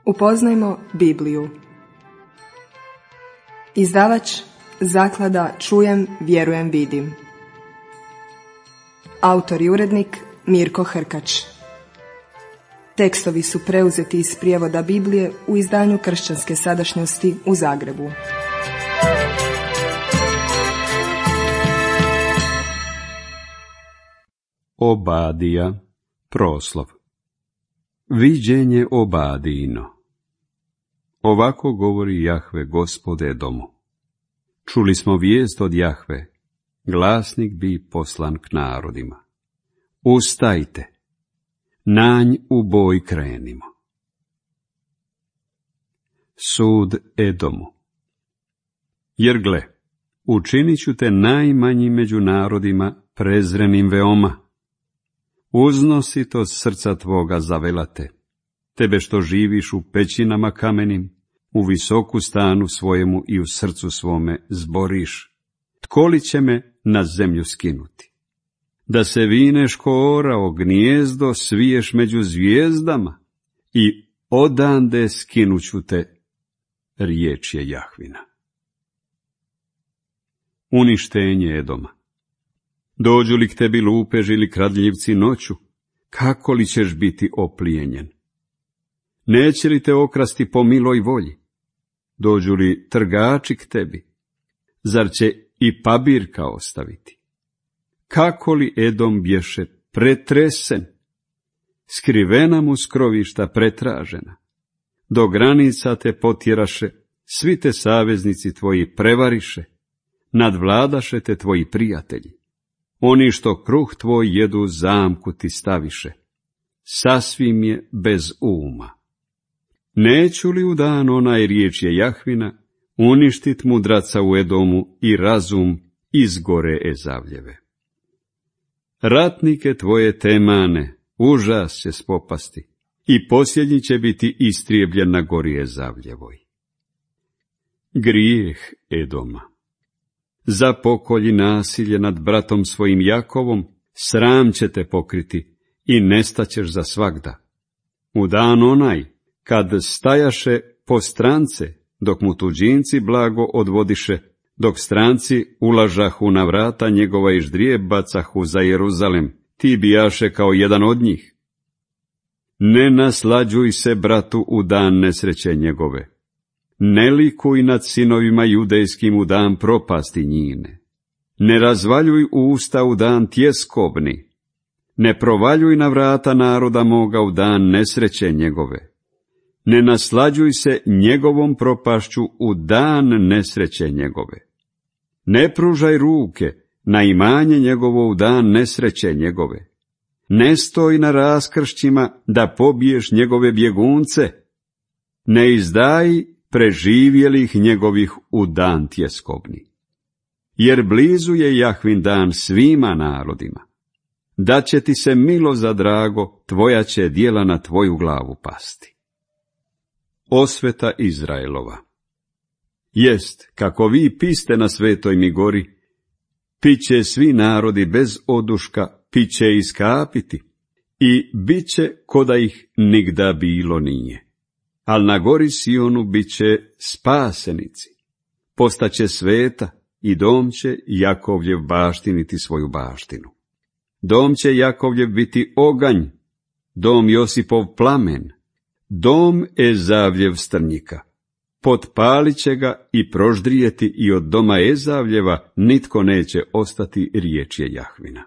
Upoznajmo Bibliju. Izdavač Zaklada Čujem, vjerujem, vidim. Autor i urednik Mirko Hrkač. Tekstovi su preuzeti iz prijevoda Biblije u izdanju Kršćanske sadašnjosti u Zagrebu. Obadija, proslov. Viđenje Obadijino. Ovako govori Jahve Gospod Edomu. Čuli smo vijest od Jahve, glasnik bi poslan k narodima. Ustajte, nanj u boj krenimo. Sud Edomu. Jer gle, učinit ću te najmanjim među narodima, prezrenim veoma. Uznositost srca tvoga zavela te, tebe što živiš u pećinama kamenim, u visoku stanu svojemu i u srcu svome zboriš. Tko li će me na zemlju skinuti? Da se vineš ko orao, gnijezdo sviješ među zvijezdama i odande skinuću te, riječ je Jahvina. Uništenje Edoma. Dođu li k tebi lupež ili kradljivci noću, kako li ćeš biti oplijenjen? Neće li te okrasti po miloj volji? Dođu li trgači k tebi, zar će i pabirka ostaviti? Kako li Edom bješe pretresen, skrivena mu skrovišta pretražena, do granica te potjeraše, svi te saveznici tvoji prevariše, nadvladaše te tvoji prijatelji. Oni što kruh tvoj jedu zamku ti staviše, sasvim je bez uma. Neću li u dan onaj, riječ je Jahvina, uništit mudraca u Edomu i razum izgore Ezavljeve. Ratnike tvoje Temane užas će spopasti i posljednji će biti istrijebljen na gori Ezavljevoj. Grijeh Edoma. Za pokolj i nasilje nad bratom svojim Jakovom sram će te pokriti i nestaćeš za svagda. U dan onaj, kad stajaše po strance, dok mu tuđinci blago odvodiše, dok stranci ulažahu na vrata njegova i ždrijeb bacahu za Jeruzalem, ti bijaše kao jedan od njih. Ne naslađuj se bratu u dan nesreće njegove. Ne likuj nad sinovima judejskim u dan propasti njine. Ne razvaljuj usta u dan tjeskobni. Ne provaljuj na vrata naroda moga u dan nesreće njegove. Ne naslađuj se njegovom propašću u dan nesreće njegove. Ne pružaj ruke na imanje njegovo u dan nesreće njegove. Ne stoj na raskršćima da pobiješ njegove bjegunce. Ne izdaj preživjelih njegovih u dan tjeskobni. Jer blizu je Jahvin dan svima narodima. Da će ti se milo za drago, tvoja će djela na tvoju glavu pasti. Osveta Izraelova. Jest, kako vi piste na svetoj mi gori, piće svi narodi bez oduška, piće iskapiti, i bit će ko da ih nigda bilo nije. Al na gori Sionu bit će spasenici, postaće sveta i dom će Jakovljev baštiniti svoju baštinu. Dom će Jakovljev biti oganj, dom Josipov plamen, dom Ezavljev strnjika. Potpalit će ga i proždrijeti i od doma Ezavljeva nitko neće ostati, riječ je Jahvina.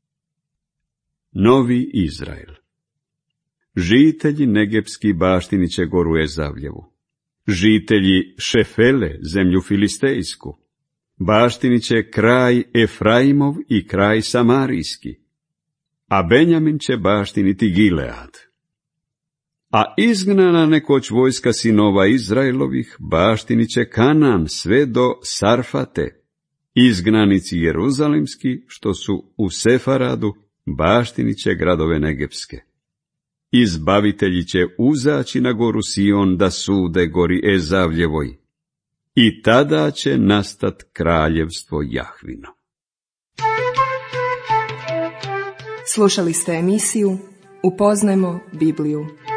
Novi Izrael. Žitelji Negebski baštini će goru Ezavljevu. Žitelji Šefele, zemlju filistejsku, baštini će kraj Efraimov i kraj Samarijski, a Benjamin će baštiniti Gilead. A izgnana nekoć vojska sinova Izraelovih baštinit će Kanaan sve do Sarfate. Izgnanici jeruzalemski, što su u Sefaradu, baštinit će gradove Negebske. Izbavitelji će uzaći na goru Sion da sude gori Ezavljevoj. I tada će nastat kraljevstvo Jahvino. Slušali ste emisiju Upoznajmo Bibliju.